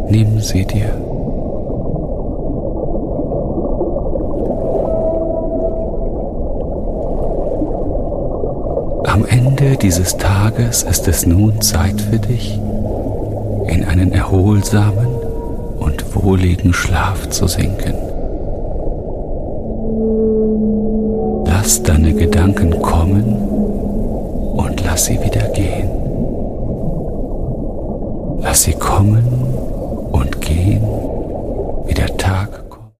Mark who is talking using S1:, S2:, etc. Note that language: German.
S1: Nimm sie dir. Am Ende dieses Tages ist es nun Zeit für dich, in einen erholsamen und wohligen Schlaf zu sinken. Lass deine Gedanken kommen und lass sie wieder gehen. Lass sie kommen und gehen, wie der Tag